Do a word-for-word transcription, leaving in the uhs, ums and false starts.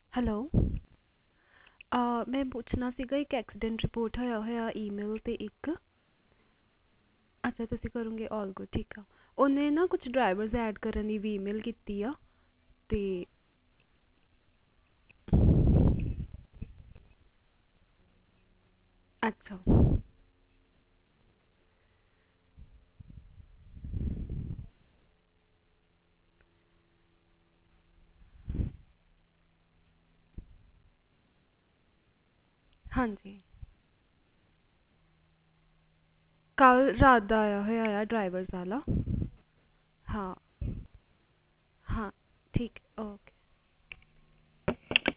Hello. ਅਹ ਮੈਂ ਪੁੱਛਣਾ ਸੀਗਾ ਇੱਕ ਐਕਸੀਡੈਂਟ ਰਿਪੋਰਟ ਹੋਇਆ ਹੋਇਆ ਈਮੇਲ 'ਤੇ ਇੱਕ। ਅੱਛਾ ਤੁਸੀਂ ਕਰੋਗੇ, ਆਲ ਗੁੱਡ, ਠੀਕ ਆ। ਉਹਨੇ ਨਾ ਕੁਛ ਡਰਾਈਵਰਸ ਐਡ ਕਰਨ ਦੀ ਵੀ ਈਮੇਲ ਕੀਤੀ ਆ ਅਤੇ ਅੱਛਾ ਹਾਂਜੀ, ਕੱਲ੍ਹ ਰਾਤ ਦਾ ਆਇਆ ਹੋਇਆ ਆ ਡਰਾਈਵਰਸ ਵਾਲਾ। ਹਾਂ ਹਾਂ, ਠੀਕ ਓਕੇ।